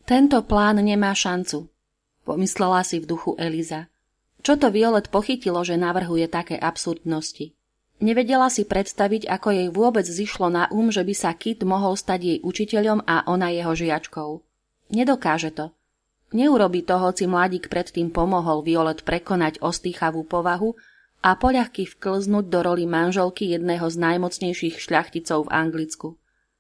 Tento plán nemá šancu, pomyslela si v duchu Eliza. Čo to Violet pochytilo, že navrhuje také absurdnosti? Nevedela si predstaviť, ako jej vôbec zišlo na že by sa Kit mohol stať jej učiteľom a ona jeho žiačkou. Nedokáže to. Neurobí to, hoci mladík predtým pomohol Violet prekonať ostýchavú povahu a poľahky vklznúť do roli manželky jedného z najmocnejších šľachticov v Anglicku.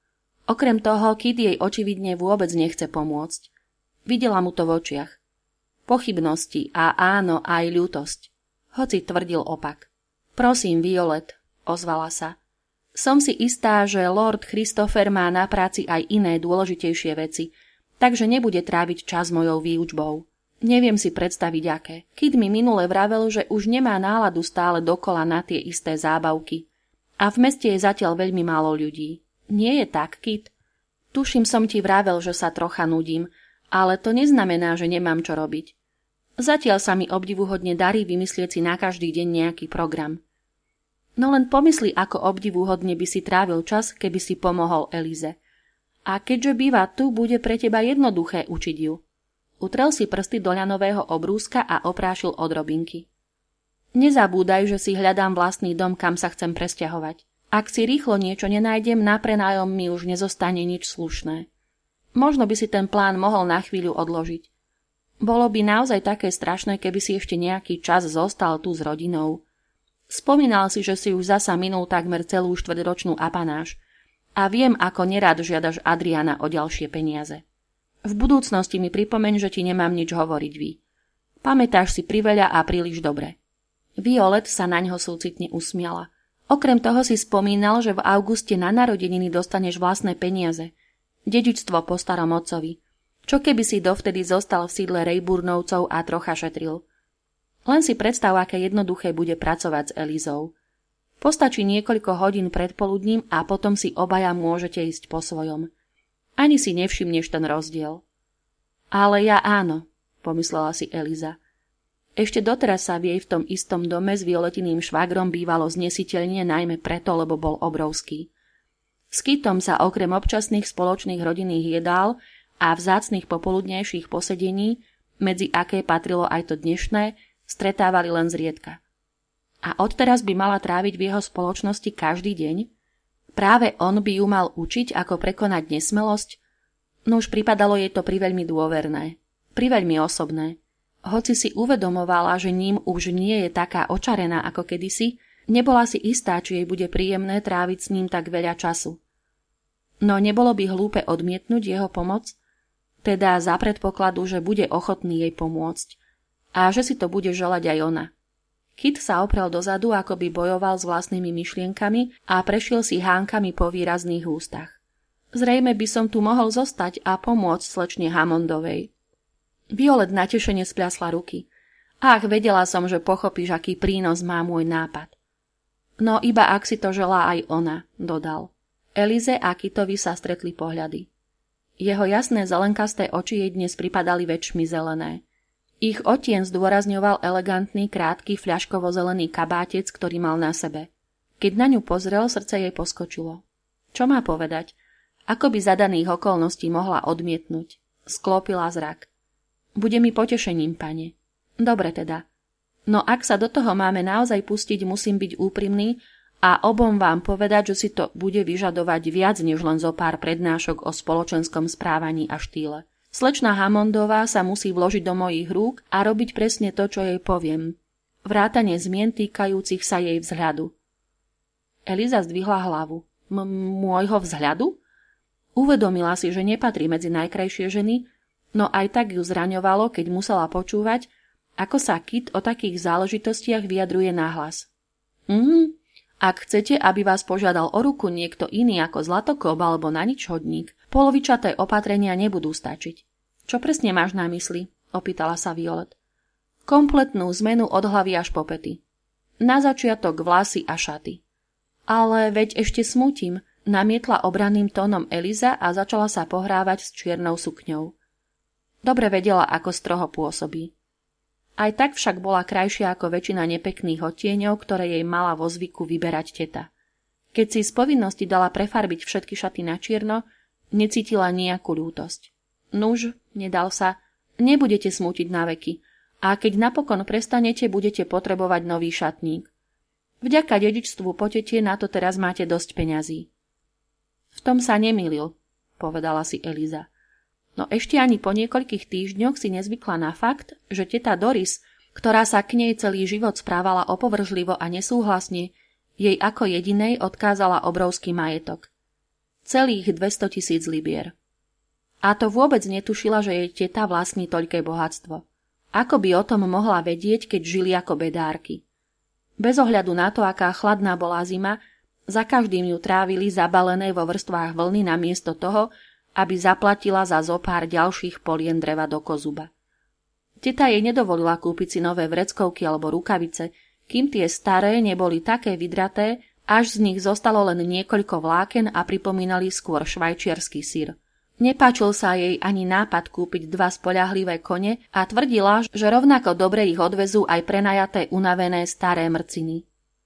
Okrem toho, Kit jej očividne vôbec nechce pomôcť. Videla mu to v očiach. Pochybnosti a áno, aj ľútosť. Hoci tvrdil opak. Prosím, Violet, ozvala sa. Som si istá, že Lord Christopher má na práci aj iné dôležitejšie veci, takže nebude tráviť čas mojou výučbou. Neviem si predstaviť aké. Kit mi minule vravel, že už nemá náladu stále dokola na tie isté zábavky. A v meste je zatiaľ veľmi málo ľudí. Nie je tak, Kit? Tuším, som ti vravel, že sa trocha nudím, ale to neznamená, že nemám čo robiť. Zatiaľ sa mi obdivuhodne darí vymyslieť si na každý deň nejaký program. No len pomysli, ako obdivuhodne by si trávil čas, keby si pomohol Elize. A keďže býva tu, bude pre teba jednoduché učiť ju. Utrel si prsty do ľanového obrúska a oprášil od robinky. Nezabúdaj, že si hľadám vlastný dom, kam sa chcem presťahovať. Ak si rýchlo niečo nenájdem, na prenájom mi už nezostane nič slušné. Možno by si ten plán mohol na chvíľu odložiť. Bolo by naozaj také strašné, keby si ešte nejaký čas zostal tu s rodinou. Spomínal si, že si už zasa minul takmer celú štvrťročnú apanáž. A viem, ako nerád žiadaš Adriana o ďalšie peniaze. V budúcnosti mi pripomeň, že ti nemám nič hovoriť, Vi. Pamätáš si priveľa a príliš dobre. Violet sa naňho súcitne usmiala. Okrem toho si spomínal, že v auguste na narodeniny dostaneš vlastné peniaze. Dedičstvo po starom otcovi. Čo keby si dovtedy zostal v sídle Rayburnovcov a trocha šetril? Len si predstav, aké jednoduché bude pracovať s Elizou. Postačí niekoľko hodín predpoludním a potom si obaja môžete ísť po svojom. Ani si nevšimneš ten rozdiel. Ale ja áno, pomyslela si Eliza. Ešte doteraz sa v jej v tom istom dome s Violetiným švagrom bývalo znesiteľne, najmä preto, lebo bol obrovský. S Kitom sa okrem občasných spoločných rodinných jedál a vzácnych popoludnejších posedení, medzi aké patrilo aj to dnešné, stretávali len zriedka. A odteraz by mala tráviť v jeho spoločnosti každý deň? Práve on by ju mal učiť, ako prekonať nesmelosť? No už pripadalo jej to priveľmi dôverné, priveľmi osobné. Hoci si uvedomovala, že ním už nie je taká očarená ako kedysi, nebola si istá, či jej bude príjemné tráviť s ním tak veľa času. No nebolo by hlúpe odmietnúť jeho pomoc? Teda za predpokladu, že bude ochotný jej pomôcť. A že si to bude želať aj ona. Kit sa oprel dozadu, ako by bojoval s vlastnými myšlienkami a prešiel si hánkami po výrazných ústach. Zrejme by som tu mohol zostať a pomôcť slečne Hammondovej. Violet natešene spľasla ruky. Ach, vedela som, že pochopíš, aký prínos má môj nápad. No iba ak si to želá aj ona, dodal. Elize a Kitovi sa stretli pohľady. Jeho jasné zelenkasté oči jej dnes pripadali väčšmi zelené. Ich odtien zdôrazňoval elegantný, krátky, fľaškovo-zelený kabátec, ktorý mal na sebe. Keď na ňu pozrel, srdce jej poskočilo. Čo má povedať? Ako by za daných okolností mohla odmietnúť? Sklopila zrak. Bude mi potešením, pane. Dobre teda. No ak sa do toho máme naozaj pustiť, musím byť úprimný a obom vám povedať, že si to bude vyžadovať viac než len zo pár prednášok o spoločenskom správaní a štýle. Slečna Hammondová sa musí vložiť do mojich rúk a robiť presne to, čo jej poviem. Vrátane zmien týkajúcich sa jej vzhľadu. Eliza zdvihla hlavu. Môjho vzhľadu? Uvedomila si, že nepatrí medzi najkrajšie ženy, no aj tak ju zraňovalo, keď musela počúvať, ako sa Kit o takých záležitostiach vyjadruje nahlas. Ak chcete, aby vás požiadal o ruku niekto iný ako Zlatokop alebo naničhodník, polovičaté opatrenia nebudú stačiť. Čo presne máš na mysli? Opýtala sa Violet. Kompletnú zmenu od hlavy až po pety. Na začiatok vlasy a šaty. Ale veď ešte smutím, namietla obranným tónom Eliza a začala sa pohrávať s čiernou sukňou. Dobre vedela, ako stroho pôsobí. Aj tak však bola krajšia ako väčšina nepekných odtieňov, ktoré jej mala vo zvyku vyberať teta. Keď si z povinnosti dala prefarbiť všetky šaty na čierno, necítila nejakú ľútosť. Nuž, Nedal sa. Nebudete smútiť na veky. A keď napokon prestanete, budete potrebovať nový šatník. Vďaka dedičstvu po tete na to teraz máte dosť peňazí. V tom sa nemýlil, povedala si Eliza. No ešte ani po niekoľkých týždňoch si nezvykla na fakt, že teta Doris, ktorá sa k nej celý život správala opovržlivo a nesúhlasne, jej ako jedinej odkázala obrovský majetok. Celých 200 000 libier. A to vôbec netušila, že jej teta vlastní toľké bohatstvo. Ako by o tom mohla vedieť, keď žili ako bedárky? Bez ohľadu na to, aká chladná bola zima, za každým ju trávili zabalené vo vrstvách vlny namiesto toho, aby zaplatila za zopár ďalších polien dreva do kozuba. Teta jej nedovolila kúpiť si nové vreckovky alebo rukavice, kým tie staré neboli také vydraté, až z nich zostalo len niekoľko vláken a pripomínali skôr švajčiarsky syr. Nepáčil sa jej ani nápad kúpiť 2 spoľahlivé kone a tvrdila, že rovnako dobre ich odvezú aj prenajaté unavené staré mrciny.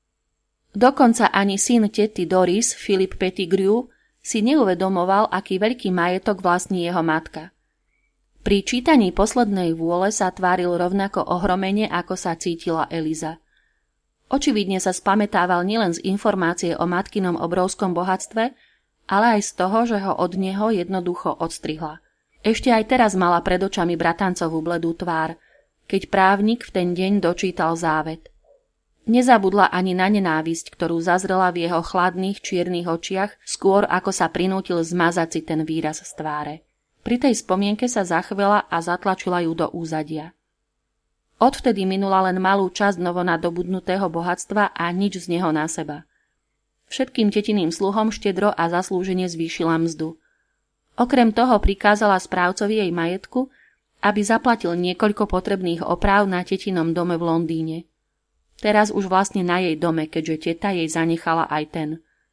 Dokonca ani syn tety Doris, Philip Pettigrew, si neuvedomoval, aký veľký majetok vlastní jeho matka. Pri čítaní poslednej vôle sa tváril rovnako ohromene, ako sa cítila Eliza. Očividne sa spamätával nielen z informácie o matkinom obrovskom bohatstve, ale aj z toho, že ho od neho jednoducho odstrihla. Ešte aj teraz mala pred očami bratancovú bledú tvár, keď právnik v ten deň dočítal závet. Nezabudla ani na nenávisť, ktorú zazrela v jeho chladných čiernych očiach, skôr ako sa prinútil zmazať si ten výraz z tváre. Pri tej spomienke sa zachvela a zatlačila ju do úzadia. Odvtedy minula len malú časť novonadobudnutého bohatstva a nič z neho na seba. Všetkým tetiným sluhom štedro a zaslúžene zvýšila mzdu. Okrem toho prikázala správcovi jej majetku, aby zaplatil niekoľko potrebných opráv na tetinom dome v Londýne. Teraz už vlastne na jej dome, keďže teta jej zanechala aj ten.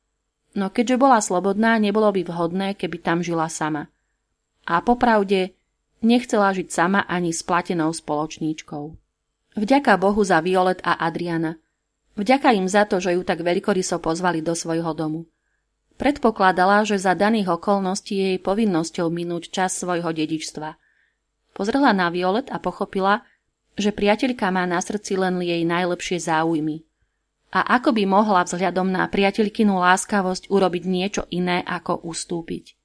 No keďže bola slobodná, nebolo by vhodné, keby tam žila sama. A popravde nechcela žiť sama ani s platenou spoločníčkou. Vďaka Bohu za Violet a Adriana. Vďaka im za to, že ju tak veľkoryso pozvali do svojho domu. Predpokladala, že za daných okolností je jej povinnosťou minúť čas svojho dedičstva. Pozrela na Violet a pochopila, že priateľka má na srdci len jej najlepšie záujmy. A ako by mohla vzhľadom na priateľkinu láskavosť urobiť niečo iné ako ustúpiť.